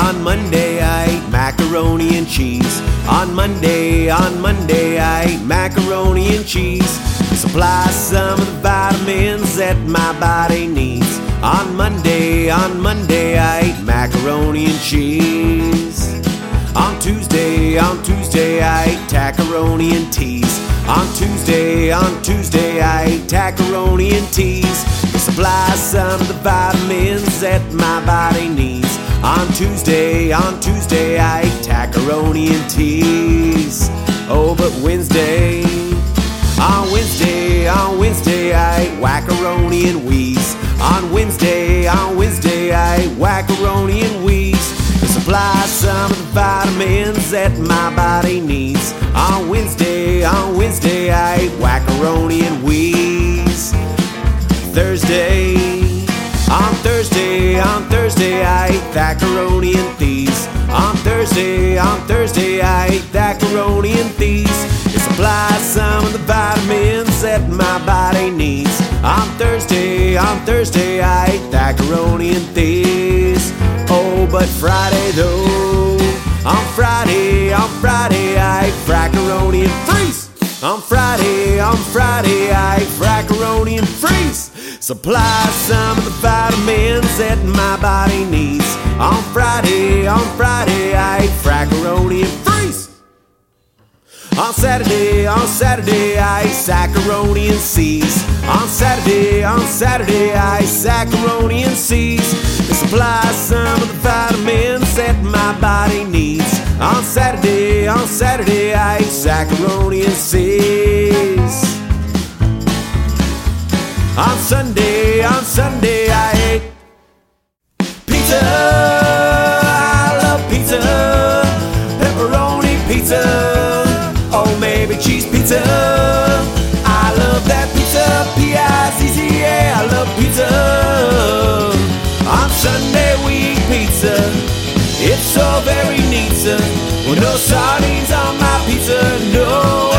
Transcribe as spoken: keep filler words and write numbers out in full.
On Monday I ate macaroni and cheese. On Monday, on Monday I ate macaroni and cheese. Supply some of the vitamins that my body needs. On Monday, on Monday I ate macaroni and cheese. On Tuesday, on Tuesday I ate taccaroni and teas. On Tuesday, on Tuesday I ate taccaroni and teas. To supply some of the vitamins that my body needs. On Tuesday, on Tuesday I ate taccaroni and teas. Oh, but Wednesday, on Wednesday, on Wednesday I ate wackaroni and wheeze. On Wednesday, on Wednesday I ate wackaroni and wheeze. To supply some of the vitamins that my body needs. On Wednesday, on Wednesday I ate wackaroni and wheeze. Thursday, on Thursday, on Thursday I ate taccaroni and thieves. On Thursday, on Thursday I ate taccaroni and thieves. To supply some of the vitamins that my body needs. On Thursday, on Thursday I ate taccaroni and thieves. Oh, but Friday though, on Friday, on Friday I ate fraccaroni and freeze. On Friday, on Friday I ate fraccaroni and freeze. Supply some of the vitamins that my body needs. On Friday, on Friday I ate fraccaroni and freeze. On Saturday, on Saturday I ate saccaroni and seas. On Saturday, on Saturday I ate saccaroni and seas. To supply some of the vitamins that my body needs. On Saturday, on Saturday I ate saccaroni and seas. On Sunday, on Sunday I ate pizza. I love pizza, pepperoni pizza, or maybe cheese pizza. I love that pizza, P I Z Z A, I love pizza. On Sunday we eat pizza, it's so very neat, sir. Well, no sardines on my pizza, no.